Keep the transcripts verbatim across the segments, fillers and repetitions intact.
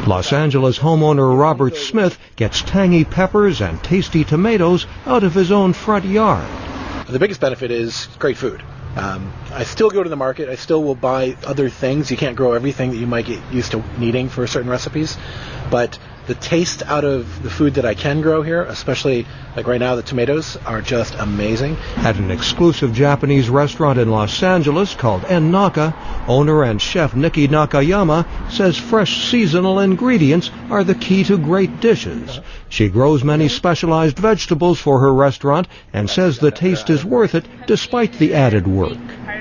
Los Angeles homeowner Robert Smith gets tangy peppers and tasty tomatoes out of his own front yard. The biggest benefit is great food. Um, I still go to the market. I still will buy other things. You can't grow everything that you might get used to needing for certain recipes. But the taste out of the food that I can grow here, especially like right now, the tomatoes are just amazing. At an exclusive Japanese restaurant in Los Angeles called En Naka, owner and chef Nikki Nakayama says fresh seasonal ingredients are the key to great dishes. She grows many specialized vegetables for her restaurant and says the taste is worth it despite the added work.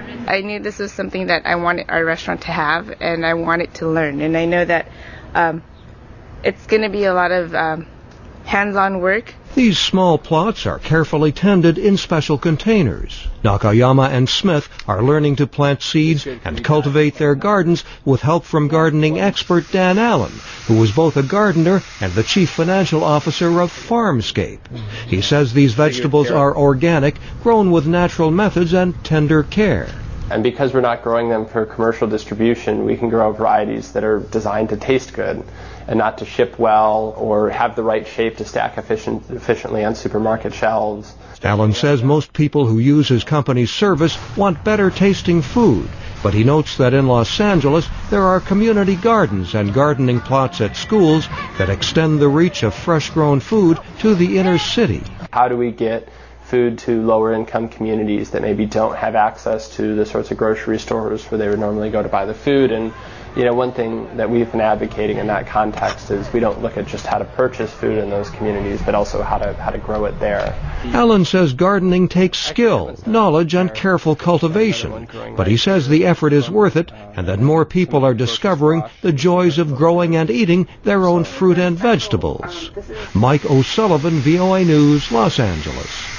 I knew this was something that I wanted our restaurant to have, and I wanted to learn. And I know that um, it's going to be a lot of um, hands-on work. These small plots are carefully tended in special containers. Nakayama and Smith are learning to plant seeds and cultivate their gardens with help from gardening expert Dan Allen, who was both a gardener and the chief financial officer of Farmscape. He says these vegetables are organic, grown with natural methods and tender care. And because we're not growing them for commercial distribution, we can grow varieties that are designed to taste good and not to ship well or have the right shape to stack efficient, efficiently on supermarket shelves. Allen says most people who use his company's service want better tasting food, but he notes that in Los Angeles there are community gardens and gardening plots at schools that extend the reach of fresh-grown food to the inner city. How do we get food to lower income communities that maybe don't have access to the sorts of grocery stores where they would normally go to buy the food? And you know, one thing that we've been advocating in that context is we don't look at just how to purchase food in those communities, but also how to how to grow it there. Allen says gardening takes skill, knowledge, and careful cultivation, but he says the effort is worth it and that more people are discovering the joys of growing and eating their own fruit and vegetables. Mike O'Sullivan, V O A News, Los Angeles.